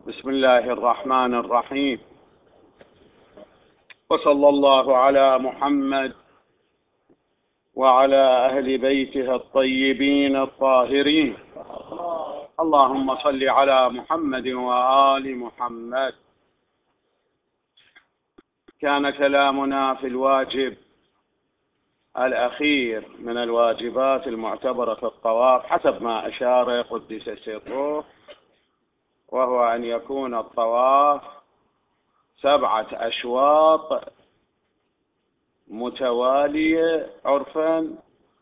بسم الله الرحمن الرحيم، وصلى الله على محمد وعلى أهل بيته الطيبين الطاهرين. اللهم صل على محمد وآل محمد. كان كلامنا في الواجب الأخير من الواجبات المعتبرة في الطواف حسب ما أشار قدس سره، وهو أن يكون الطواف 7 أشواط متوالية عرفا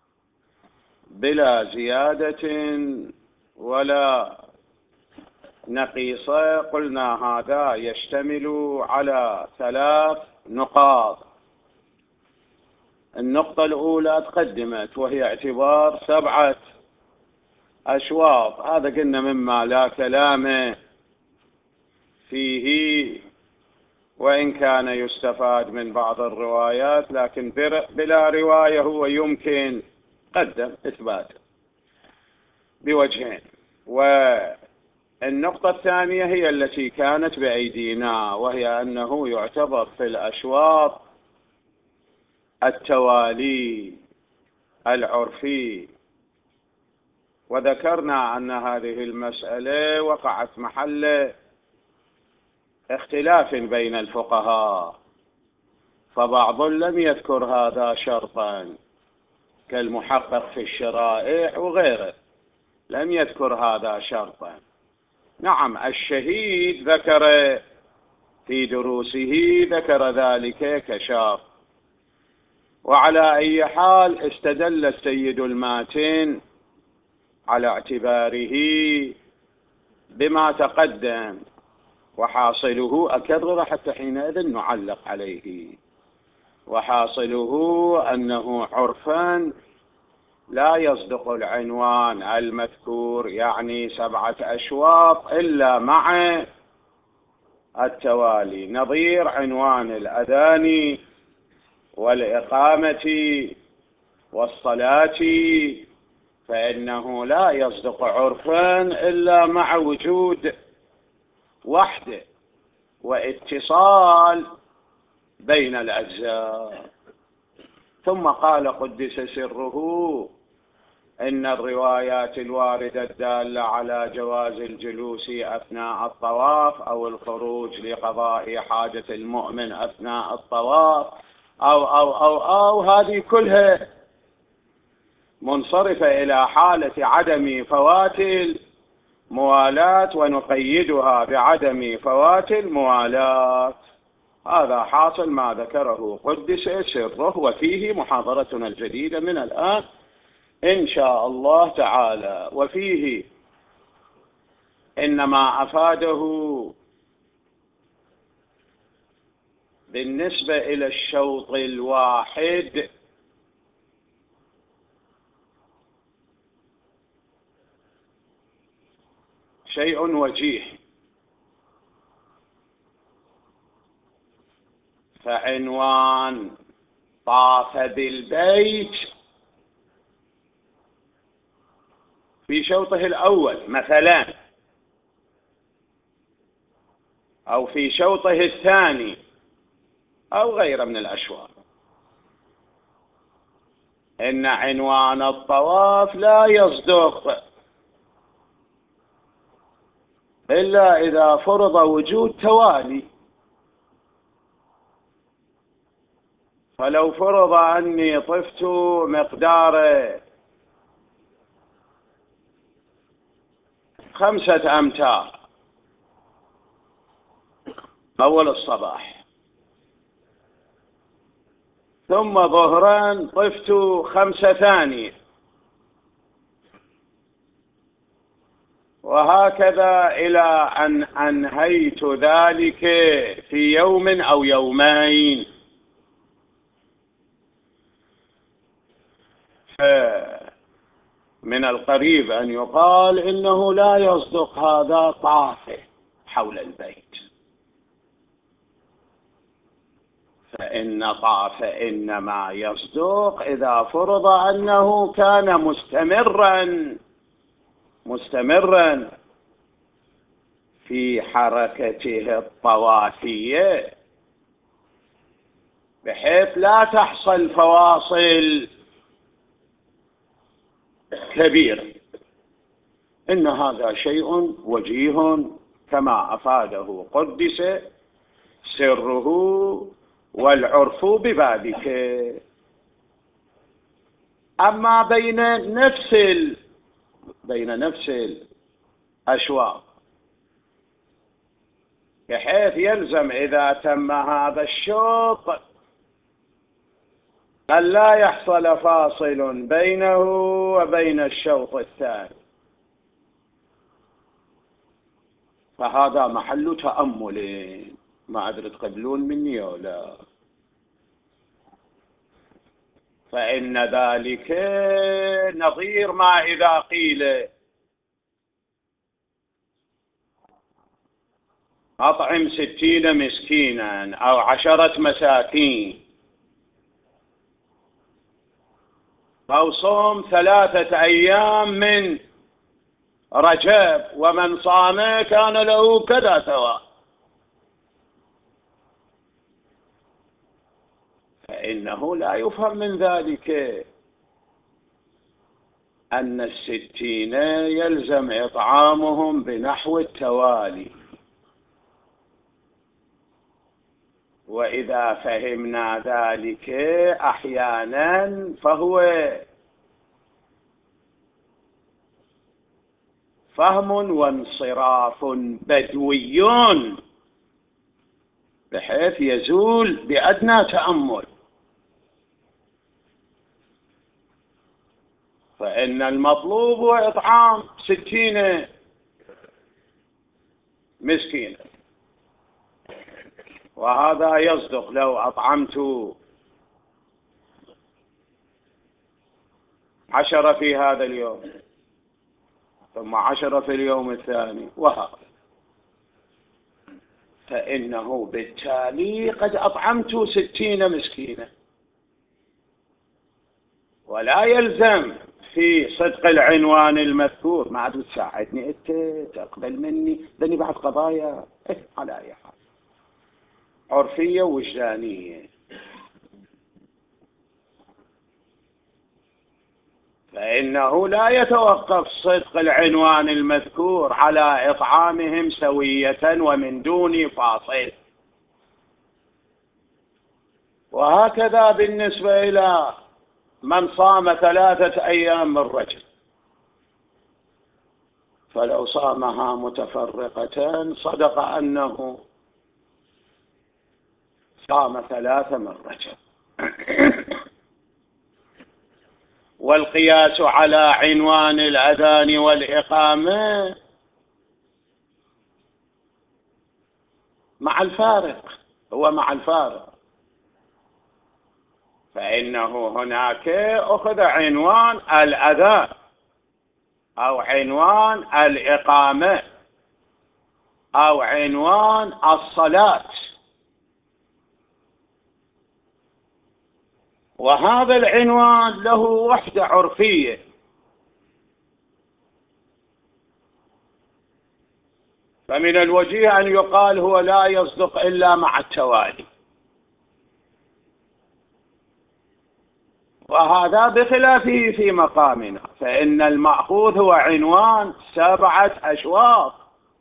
بلا زيادة ولا نقيصة. قلنا هذا يشتمل على 3 نقاط. النقطة الأولى تقدمت وهي اعتبار 7 أشواط. هذا قلنا مما لا كلام فيه، وإن كان يستفاد من بعض الروايات، لكن بلا رواية هو يمكن قدم إثباته بوجهين. والنقطة الثانية هي التي كانت بأيدينا، وهي أنه يعتبر في الأشواط التوالي العرفي، وذكرنا أن هذه المسألة وقعت محل اختلاف بين الفقهاء، فبعض لم يذكر هذا شرطا كالمحقق في الشرائع وغيره، لم يذكر هذا شرطا. نعم، الشهيد ذكر في دروسه ذكر ذلك كشرط. وعلى أي حال استدل السيد الماتن على اعتباره بما تقدم، وحاصله أكرر حتى حينئذ نعلق عليه، وحاصله أنه عرفا لا يصدق العنوان المذكور، يعني 7 أشواط إلا مع التوالي، نظير عنوان الأذان والإقامة والصلاة، فإنه لا يصدق عرفا إلا مع وجود وحدة واتصال بين الأجزاء. ثم قال قدس سره إن الروايات الواردة الدالة على جواز الجلوس أثناء الطواف أو الخروج لقضاء حاجة المؤمن أثناء الطواف أو هذه كلها منصرفة إلى حالة عدم فوات الموالاة، ونقيدها بعدم فوات الموالاة. هذا حاصل ما ذكره قدس سره، وفيه محاضرتنا الجديدة من الآن إن شاء الله تعالى. وفيه إنما أفاده بالنسبة إلى الشوط الواحد شيء وجيه، فعنوان طاف بالبيت في شوطه الأول مثلا، أو في شوطه الثاني، أو غيره من الأشواط، إن عنوان الطواف لا يصدق إلا إذا فرض وجود توالي. فلو فرض أني طفت مقدار 5 أمتار أول الصباح، ثم ظهرا طفت 5 ثانية، وهكذا إلى أن أنهيت ذلك في يوم أو يومين، من القريب أن يقال إنه لا يصدق هذا طاف حول البيت، فإن طاف إنما يصدق إذا فرض أنه كان مستمرا في حركته الطوافية بحيث لا تحصل فواصل كبيرة. إن هذا شيء وجيه كما أفاده قدس سره والعرف ببابك. أما بين نفس الأشواط بحيث يلزم إذا تم هذا الشوط أن لا يحصل فاصل بينه وبين الشوط الثاني، فهذا محل تأمل. ما أدري تقبلون مني أو لا. فإن ذلك نظير ما إذا قيل أطعم 60 مسكينا أو 10 مساكين أو صوم 3 أيام من رجب ومن صام كان له كذا ثواب، فإنه لا يفهم من ذلك أن 60 يلزم إطعامهم بنحو التوالي. وإذا فهمنا ذلك أحيانا فهو فهم وانصراف بدوي بحيث يزول بأدنى تأمل. فإن المطلوب هو إطعام 60 مسكينا، وهذا يصدق لو أطعمت 10 في هذا اليوم ثم 10 في اليوم الثاني وهكذا، فإنه بالتالي قد أطعمت 60 مسكينا. ولا يلزم في صدق العنوان المذكور. ما عاد تساعدني أنت تقبل مني ذني بعد قضايا على أي حال عرفية ووجدانية. فإنه لا يتوقف صدق العنوان المذكور على إطعامهم سوية ومن دون فاصل. وهكذا بالنسبة إلى من صام 3 أيام من رجب، فلو صامها متفرقة صدق أنه صام 3 من رجب. والقياس على عنوان الأذان والإقامة مع الفارق، هو مع الفارق. فإنه هناك أخذ عنوان الأذان أو عنوان الإقامة أو عنوان الصلاة، وهذا العنوان له وحدة عرفية. فمن الوجيه أن يقال هو لا يصدق إلا مع التوالي، وهذا بخلافه في مقامنا، فإن المأخوذ هو عنوان 7 أشواط،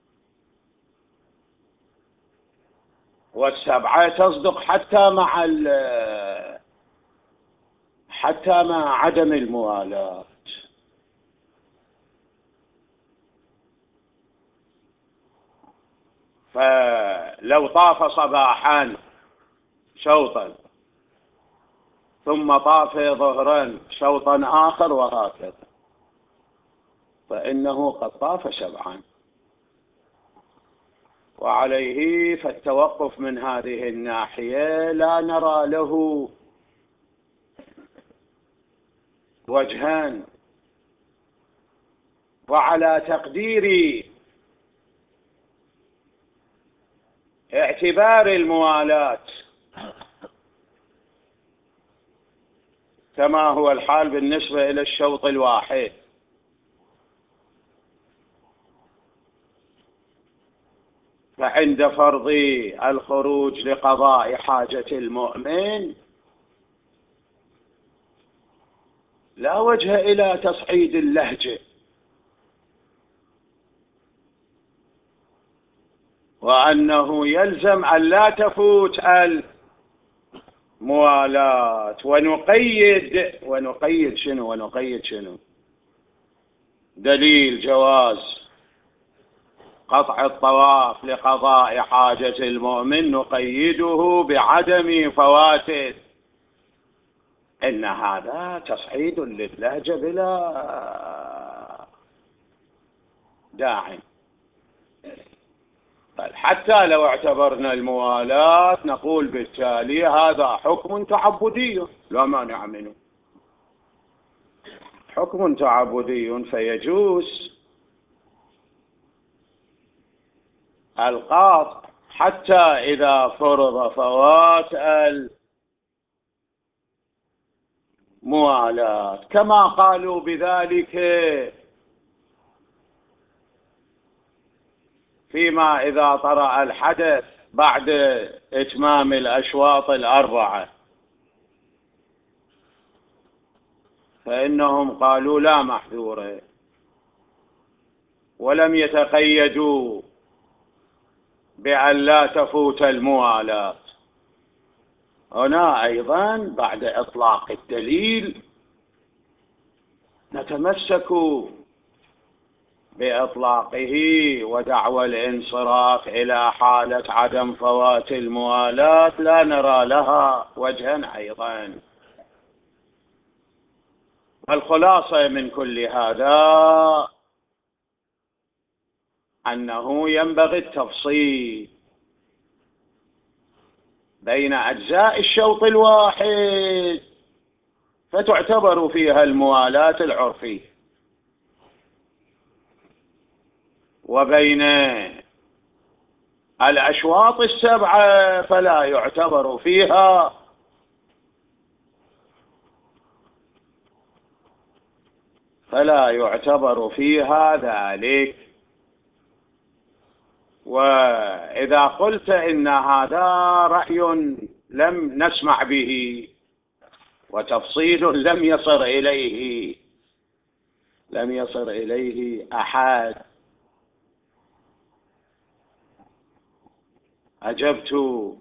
والسبعة تصدق حتى مع عدم الموالاة. فلو طاف صباحا شوطا ثم طاف ظهرا شوطا آخر وهكذا، فإنه قد طاف 7. وعليه فالتوقف من هذه الناحية لا نرى له وجهان. وعلى تقدير اعتبار الموالاة كما هو الحال بالنسبة إلى الشوط الواحد، فعند فرض الخروج لقضاء حاجة المؤمن لا وجه إلى تصعيد اللهجة، وأنه يلزم أن لا تفوت الموالاة. ونقيد شنو؟ دليل جواز قطع الطواف لقضاء حاجة المؤمن نقيده بعدم فواته، إن هذا تصعيد للهجة بلا داعي. حتى لو اعتبرنا الموالاة نقول بالتالي هذا حكم تعبدي لا مانع منه، حكم تعبدي، فيجوز القاطع حتى إذا فرض فوات الموالاة، كما قالوا بذلك فيما إذا طرأ الحدث بعد إتمام الأشواط الأربعة، فإنهم قالوا لا محذور، ولم يتقيدوا بأن لا تفوت الموالاة. هنا أيضا بعد إطلاق الدليل نتمسك بإطلاقه، ودعوى الانصراف إلى حالة عدم فوات الموالاة لا نرى لها وجها أيضا. الخلاصة من كل هذا أنه ينبغي التفصيل بين أجزاء الشوط الواحد فتعتبر فيها الموالاة العرفية، وبين الأشواط السبعة فلا يعتبر فيها ذلك. وإذا قلت إن هذا رأي لم نسمع به وتفصيل لم يصل إليه أحد، أجبت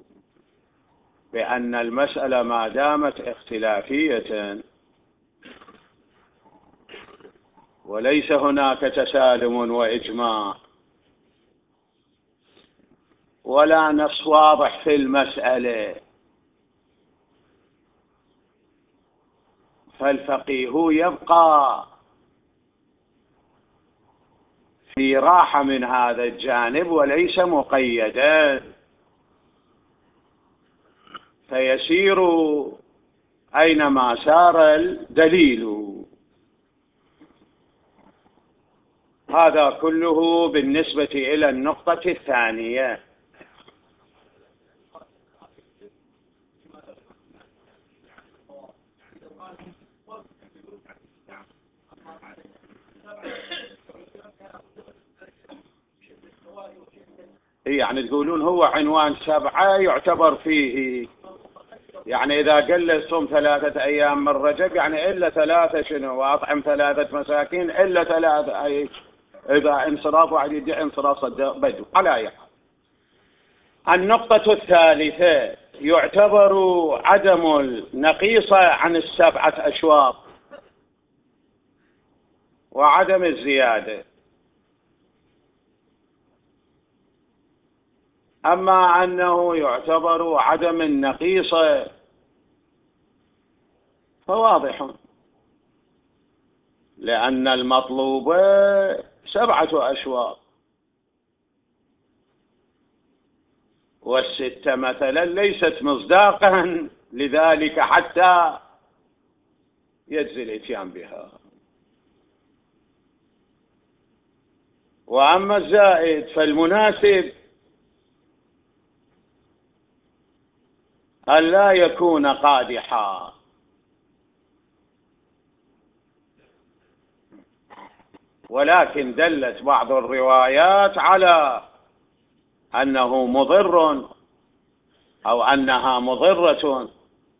بأن المسألة ما دامت اختلافية وليس هناك تسالم وإجماع ولا نص واضح في المسألة، فالفقيه يبقى في راحة من هذا الجانب وليس مقيدا، فيسير أينما سار الدليل. هذا كله بالنسبة إلى النقطة الثانية. يعني تقولون هو عنوان 7 يعتبر فيه، يعني إذا قل صوم 3 أيام من رجب يعني إلا 3 شنو، وأطعم 3 مساكين إلا 3، أي إذا انصراف واحد يدعي انصراف صدق بدو على أي حال. النقطة الثالثة يعتبر عدم النقيصة عن 7 أشواط وعدم الزيادة. أما أنه يعتبر عدم النقيصة فواضح، لأن المطلوب 7 أشواط، وال6 مثلا ليست مصداقا لذلك حتى يجزي الاتيان بها. وأما الزائد فالمناسب أن لا يكون قادحا، ولكن دلت بعض الروايات على أنه مضر أو أنها مضرة،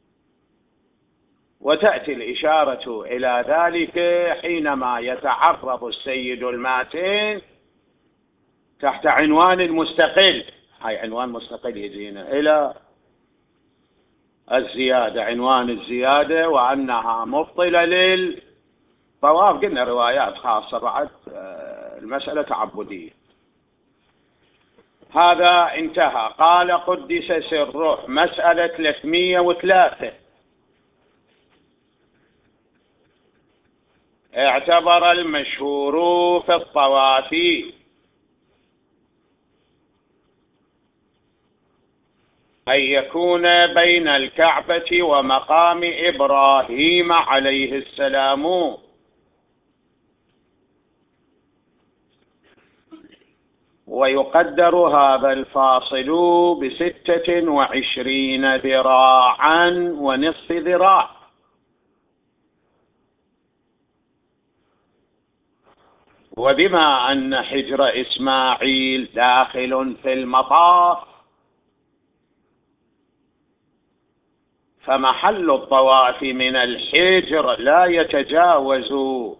وتأتي الإشارة إلى ذلك حينما يتعرض السيد الماتن تحت عنوان مستقل. هاي عنوان مستقل يجينا إلى الزيادة، عنوان الزيادة، وأنها مبطلة للطواف. قلنا روايات خاصة بعد، المسألة تعبدية. هذا انتهى. قال قدس سره، مسألة 303. اعتبر المشهور في الطواف أن يكون بين الكعبة ومقام إبراهيم عليه السلام، ويقدر هذا الفاصل ب26 ذراعا ونصف ذراع. وبما أن حجر إسماعيل داخل في المطاف، فمحل الطواف من الحجر لا يتجاوز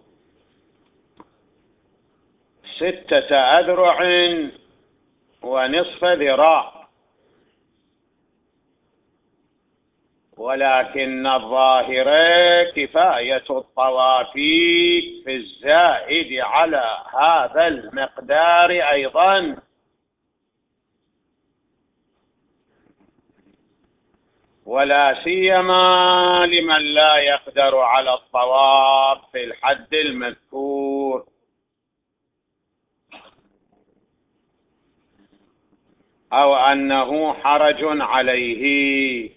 6 أذرع ونصف ذراع، ولكن الظاهر كفاية الطواف في الزائد على هذا المقدار أيضا، ولا سيما لمن لا يقدر على الطواف في الحد المذكور. أو أنه حرج عليه.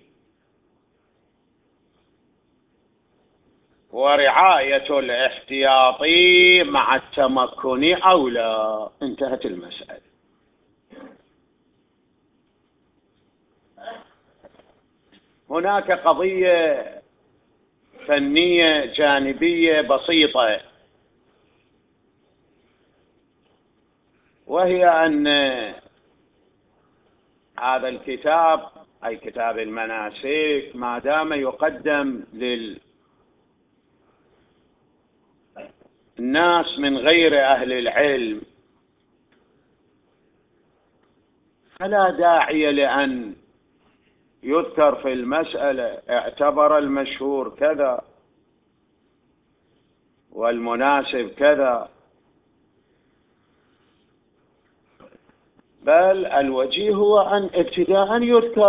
ورعاية الاحتياط مع التمكن أولى. انتهت المسألة. هناك قضية فنية جانبية بسيطة، وهي أن هذا الكتاب، أي كتاب المناسك، ما دام يقدم للناس من غير أهل العلم، فلا داعي لأن يذكر في المسألة اعتبر المشهور كذا والمناسب كذا، بل الوجيه هو أن ابتداء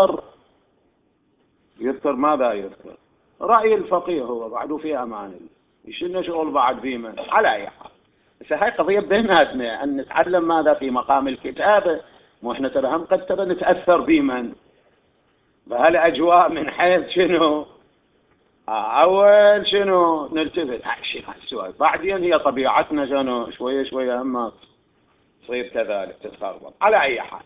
يذكر ماذا يذكر؟ رأي الفقيه هو بعده في أمان الله، يشلنا شغل بعد بيمن على أي حال. بس هاي قضية بيناتنا أن نتعلم ماذا في مقام الكتابة، وإحنا ترى هم قد ترى نتأثر بيمن بهالأجواء من حيث شنو أول شنو نلتفت شيء السؤال، بعدين هي طبيعتنا شنو شوية شوية أما تصير كذلك تتخربط. على أي حال،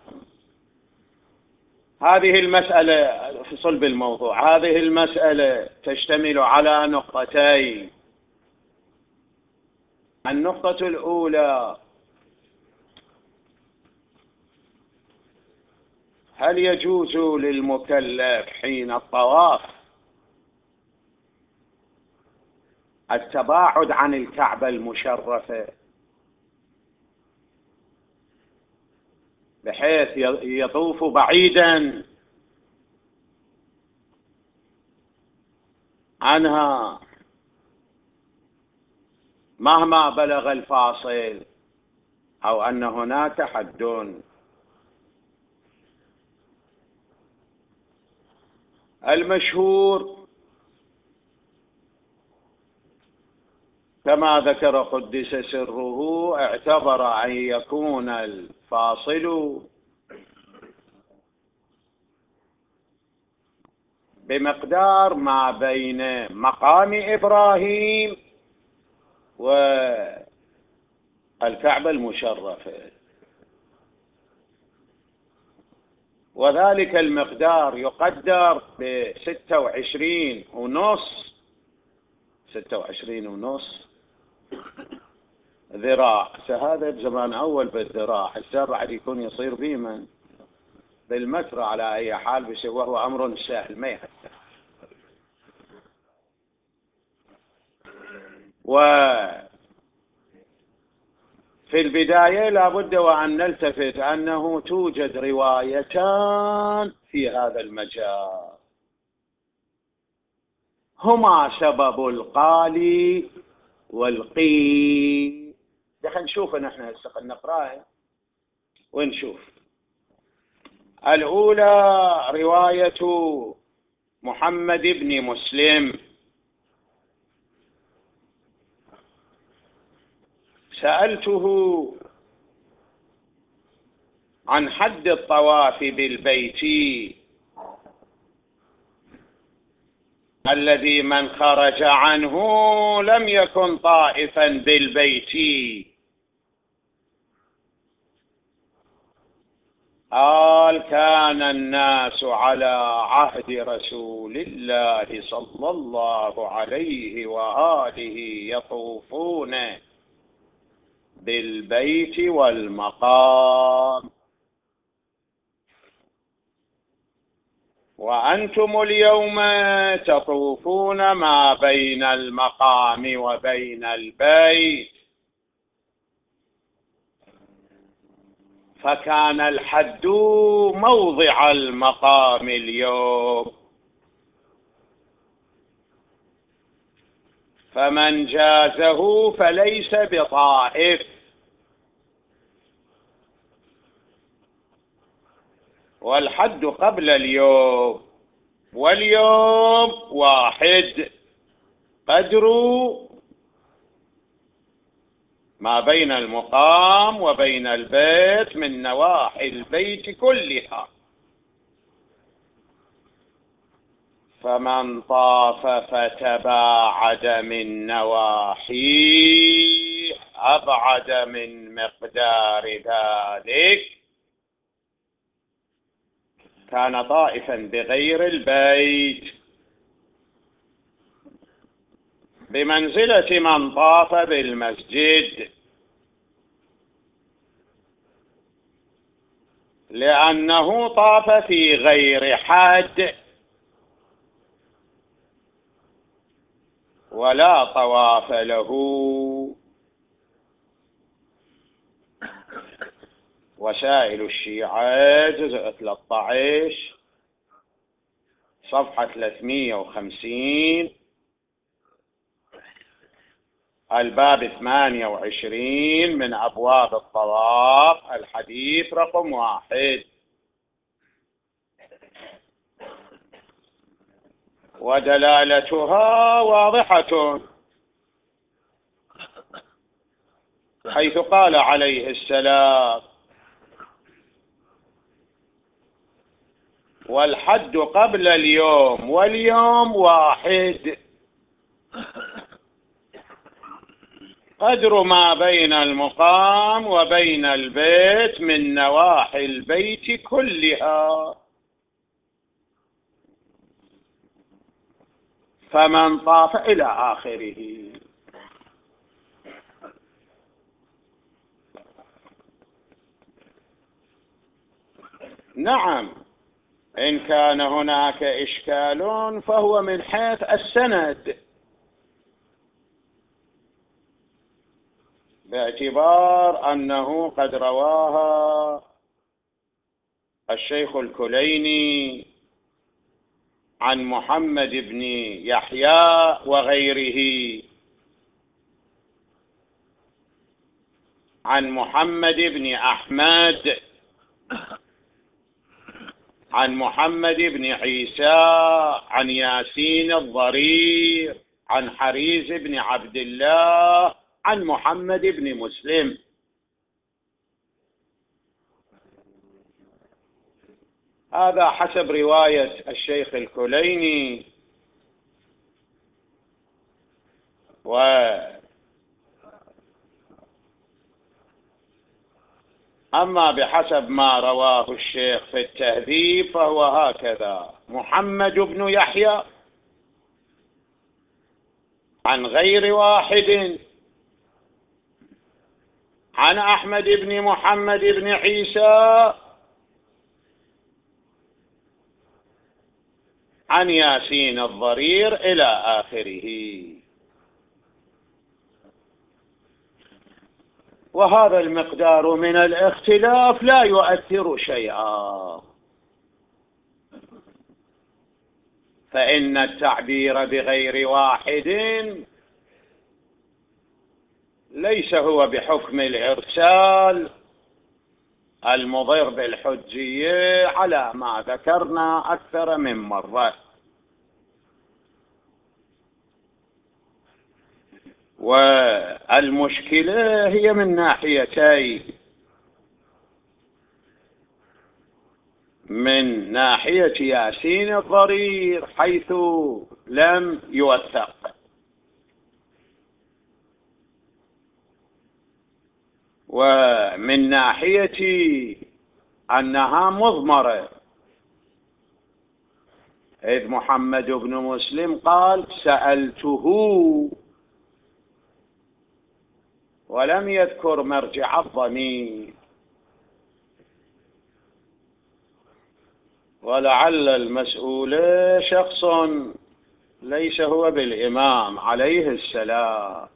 هذه المسألة في صلب الموضوع. هذه المسألة تشتمل على نقطتين. النقطة الأولى: هل يجوز للمكلف حين الطواف التباعد عن الكعبة المشرفة بحيث يطوف بعيدا عنها مهما بلغ الفاصل، أو أن هناك حد؟ المشهور كما ذكر قدس سره، اعتبر أن يكون الفاصل بمقدار ما بين مقام إبراهيم والكعبة المشرفة، وذلك المقدار يقدر ب26.5 ذراع. هذا بزمان أول بالذراع، هسه بعد يكون يصير بيمن. بالمتر على أي حال، بس وهو أمر سهل ما يحتاج. وفي البداية لابد وأن نلتفت أنه توجد روايتان في هذا المجال، هما سبب القال والقيل. دخل نشوف نحن هسه نقراها ونشوف. الأولى رواية محمد بن مسلم. سألته عن حد الطواف بالبيت الذي من خرج عنه لم يكن طائفا بالبيت. قال: كان الناس على عهد رسول الله صلى الله عليه وآله يطوفون بالبيت والمقام، وأنتم اليوم تطوفون ما بين المقام وبين البيت، فكان الحد موضع المقام اليوم، فمن جازه فليس بطائف، والحد قبل اليوم، واليوم واحد، قدر ما بين المقام وبين البيت من نواحي البيت كلها، فمن طاف فتباعد من نواحيه أبعد من مقدار ذلك كان طائفا بغير البيت، بمنزلة من طاف بالمسجد، لأنه طاف في غير حد ولا طواف له. وسائل الشيعة جزء 13 صفحة 350 الباب 28 من أبواب الطواف الحديث رقم 1. ودلالتها واضحة، حيث قال عليه السلام: والحد قبل اليوم واليوم واحد، قدر ما بين المقام وبين البيت من نواحي البيت كلها، فمن طاف إلى آخره. نعم، إن كان هناك إشكال فهو من حيث السند، باعتبار أنه قد رواها الشيخ الكليني عن محمد بن يحيى وغيره عن محمد بن أحمد عن محمد بن عيسى عن ياسين الضرير عن حريز بن عبد الله عن محمد بن مسلم. هذا حسب رواية الشيخ الكليني. أما بحسب ما رواه الشيخ في التهذيب فهو هكذا: محمد بن يحيى عن غير واحد عن أحمد بن محمد بن عيسى عن ياسين الضرير إلى آخره. وهذا المقدار من الاختلاف لا يؤثر شيئا، فإن التعبير بغير واحد ليس هو بحكم الإرسال المضر بالحجية على ما ذكرنا أكثر من مرة. والمشكلة هي من ناحيتين: من ناحية ياسين الضرير حيث لم يوثق، ومن ناحية أنها مضمرة، إذ محمد بن مسلم قال سألته ولم يذكر مرجع الضمير، ولعل المسؤول شخص ليس هو بالإمام عليه السلام.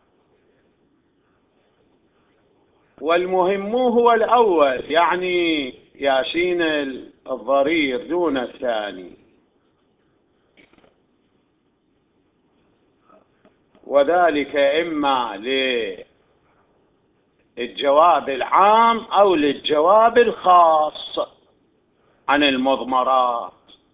والمهم هو الأول، يعني ياسين الضرير دون الثاني، وذلك إما للجواب العام أو للجواب الخاص عن المضمرات،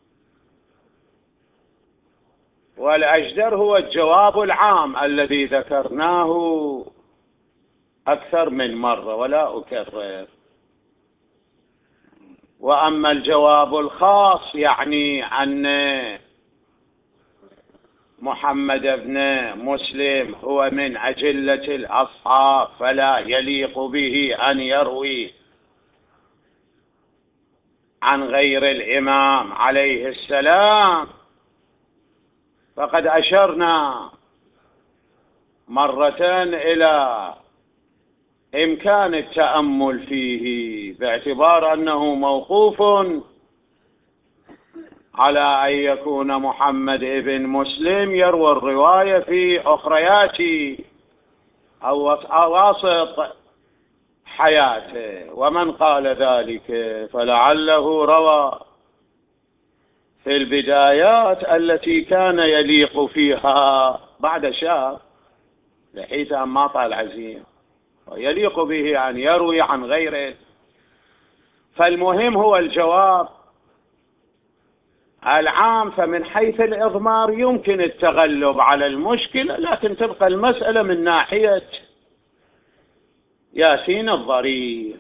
والأجدر هو الجواب العام الذي ذكرناه أكثر من مرة ولا أكرر. وأما الجواب الخاص، يعني أن محمد بن مسلم هو من أجلة الأصحاب فلا يليق به أن يروي عن غير الإمام عليه السلام، فقد أشرنا مرة إلى إمكان التأمل فيه، باعتبار أنه موقوف على أن يكون محمد بن مسلم يروي الرواية في أخريات أو أواسط حياته. ومن قال ذلك فلعله روى في البدايات التي كان يليق فيها بعد شاب لحيث أن ما طال عزيم، ويليق به أن يروي عن غيره. فالمهم هو الجواب العام، فمن حيث الإضمار يمكن التغلب على المشكلة، لكن تبقى المسألة من ناحية ياسين الضرير.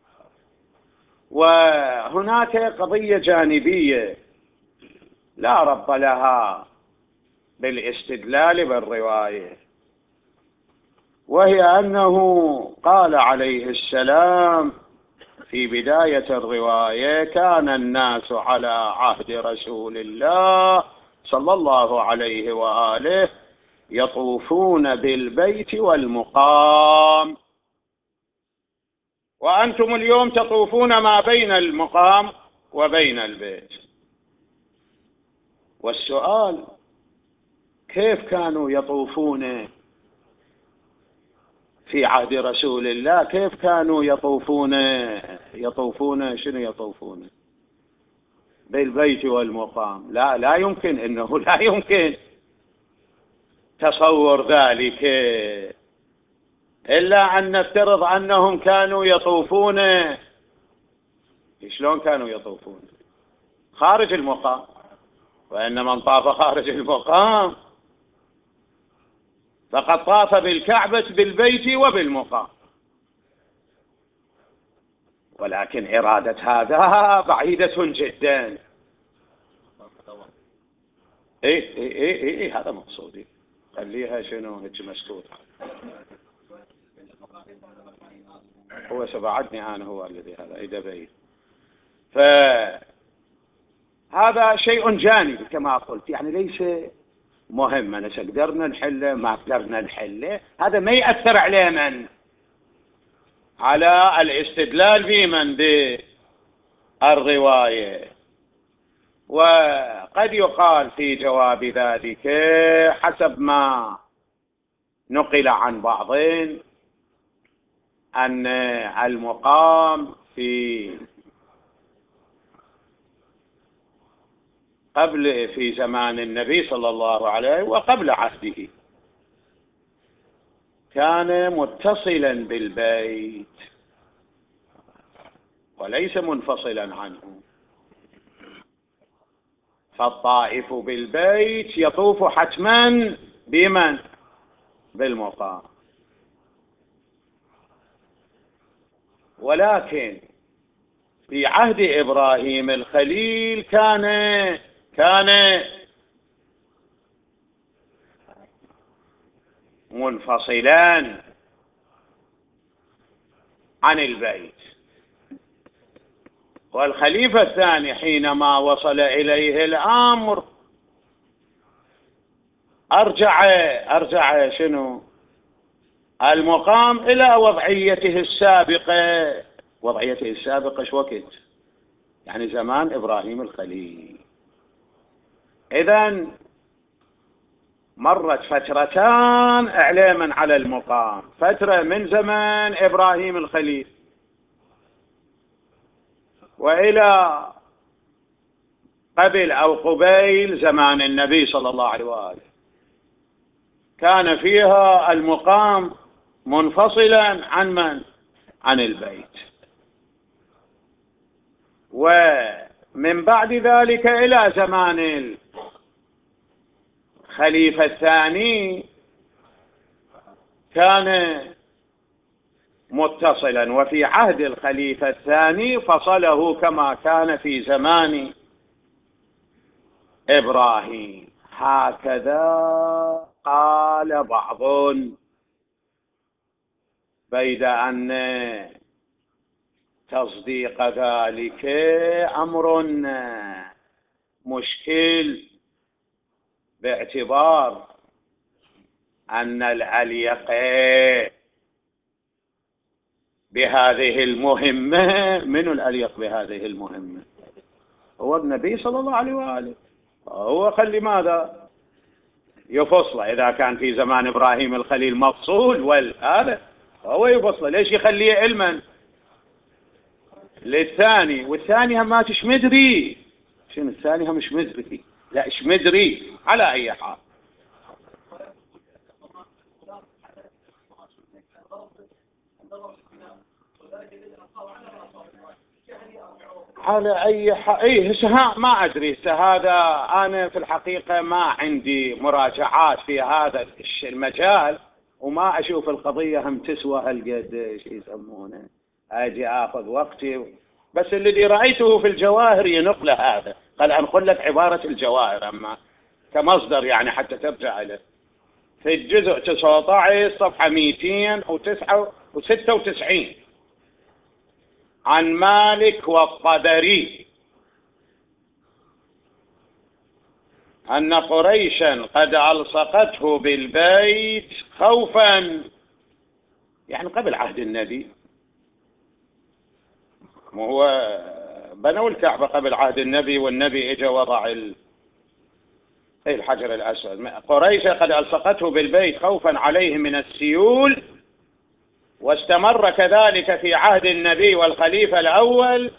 وهناك قضية جانبية لا ربط لها بالاستدلال بالرواية، وهي أنه قال عليه السلام في بداية الرواية: كان الناس على عهد رسول الله صلى الله عليه وآله يطوفون بالبيت والمقام، وأنتم اليوم تطوفون ما بين المقام وبين البيت. والسؤال: كيف كانوا يطوفون في عهد رسول الله؟ كيف كانوا يطوفون شنو يطوفون بالبيت والمقام؟ لا يمكن، إنه لا يمكن تصور ذلك، إلا أن نفترض أنهم كانوا يطوفون. شلون كانوا يطوفون؟ خارج المقام، وإن من طاف خارج المقام فقد طاف بالكعبة بالبيت وبالمقام. ولكن إرادة هذا بعيدة جدا. إيه هذا مقصودي، خليها شنو هيك مسكوت. هو سبعدني أنا، هو الذي هذا إذا بين. فهذا شيء جانبي كما قلت، يعني ليس مهما قدرنا نحله ما قدرنا نحله، هذا ما يأثر عليه من على الاستدلال بمن بالرواية. وقد يقال في جواب ذلك حسب ما نقل عن بعضهم أن المقام في زمان النبي صلى الله عليه وقبل عهده كان متصلا بالبيت وليس منفصلا عنه، فالطائف بالبيت يطوف حتما بمن؟ بالمقام. ولكن في عهد إبراهيم الخليل كان منفصلا عن البيت، والخليفة الثاني حينما وصل إليه الأمر أرجع شنو؟ المقام إلى وضعيته السابقة. وضعيته السابقة شو وقت؟ يعني زمان إبراهيم الخليل. إذن مرت فترتان إعلاما على المقام، فترة من زمان إبراهيم الخليل وإلى قبل أو قبيل زمان النبي صلى الله عليه وآله، كان فيها المقام منفصلا عن من؟ عن البيت. ومن بعد ذلك إلى زمان الخليفة الثاني كان متصلا، وفي عهد الخليفة الثاني فصله كما كان في زمان إبراهيم. هكذا قال بعض، بيد أن تصديق ذلك أمر مشكل، باعتبار أن الأليق بهذه المهمة، من الأليق بهذه المهمة؟ هو النبي صلى الله عليه وآله. هو خلي ماذا يفصل؟ إذا كان في زمان إبراهيم الخليل مفصول والهذا هو يفصل، ليش يخليه علما للثاني؟ والثاني ما تش مدري شنو الثاني، هم مش مدري، لا ايش مدري. على أي حال على أي حال ما أدري هذا. أنا في الحقيقة ما عندي مراجعات في هذا المجال، وما أشوف القضية هم تسوى هالقد ايش يسمونه، أجي أخذ وقتي. بس الذي رأيته في الجواهر ينقل هذا، قال أنقل لك عبارة الجواهر أما كمصدر يعني حتى ترجع له، في الجزء 19 صفحة 296 عن مالك والطبري أن قريشا قد ألصقته بالبيت خوفا، يعني قبل عهد النبي، وهو بنوا الكعبة قبل عهد النبي، والنبي اجى وضع الحجر الأسود. قريشا قد ألصقته بالبيت خوفا عليه من السيول، واستمر كذلك في عهد النبي والخليفة الأول،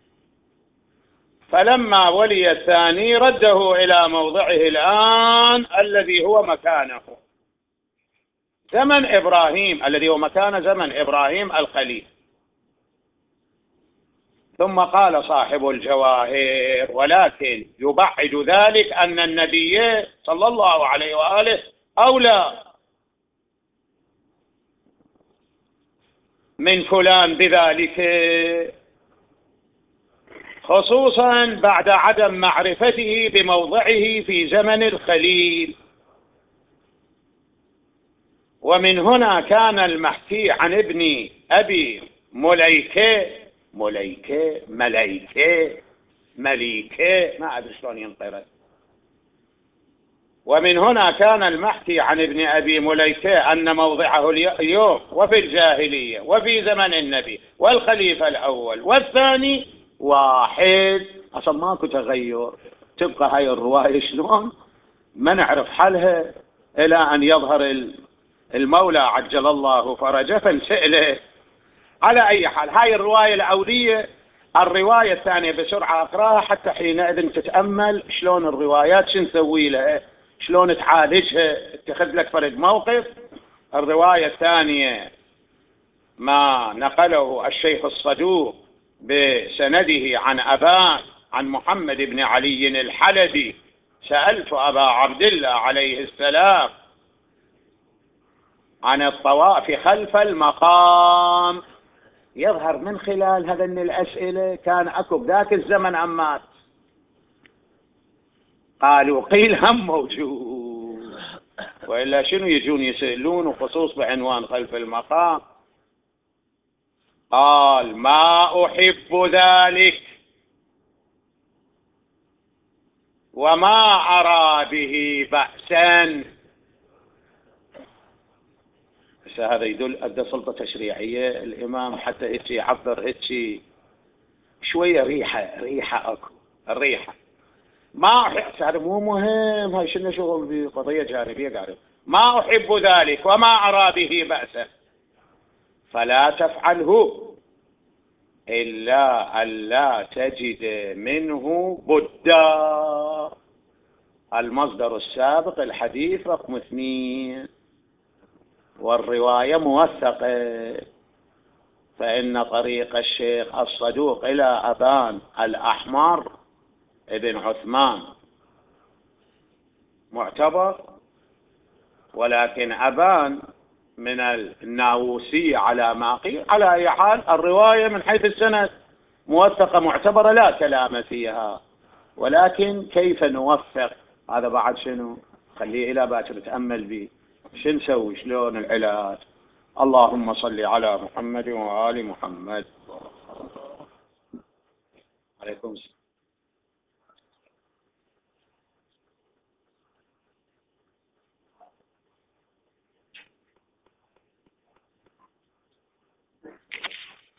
فلما ولي الثاني رده إلى موضعه الآن الذي هو مكانه زمن إبراهيم، الذي هو مكان زمن إبراهيم الخليل. ثم قال صاحب الجواهر: ولكن يبعد ذلك أن النبي صلى الله عليه وآله أولى من فلان بذلك، خصوصا بعد عدم معرفته بموضعه في زمن الخليل. ومن هنا كان المحكي عن ابن أبي مليكة ما أدري شلون ينقرأ. ومن هنا كان المحكي عن ابن أبي مليكة أن موضعه اليوم وفي الجاهلية وفي زمن النبي والخليفة الأول والثاني واحد، أصلا ماكو تغير. تبقى هاي الرواية شلون ما نعرف حالها إلى أن يظهر المولى عجل الله فرجه فنسأله. على أي حال هاي الرواية الأولية. الرواية الثانية بسرعة أقراها حتى حينئذ تتأمل شلون الروايات شو نسوي لها، شلون تعالجها، اتخذ لك فرد موقف. الرواية الثانية ما نقله الشيخ الصدوق بسنده عن أبان عن محمد بن علي الحلبي: سألت أبا عبد الله عليه السلام عن الطواف خلف المقام. يظهر من خلال هذين الأسئلة كان أكو بذاك الزمن عمات قالوا قيل هم موجود، وإلا شنو يجون يسألون وخصوص بعنوان خلف المقام. قال: ما أحب ذلك وما أرى به بأسا. هذا يدل أدى سلطة تشريعية الإمام حتى هيك يعبر هيك شوية ريحة أكو الريحة. ما أحب، هذا مو مهم، هاي شنو شغل بقضية جانبية قاعد. ما أحب ذلك وما أرى به بأسا فلا تفعله إلا ألا تجد منه بدا. المصدر السابق الحديث رقم 2 والرواية موثقة، فإن طريق الشيخ الصدوق إلى أبان الأحمر ابن عثمان معتبر، ولكن أبان من الناووسي على ما قيل. على أي حال الرواية من حيث السند موثقة معتبرة لا كلام فيها، ولكن كيف نوفق هذا بعد شنو خليه إلى باكر نتأمل به شو نسوي شلون العلاج. اللهم صل على محمد وآل محمد. عليكم السلام.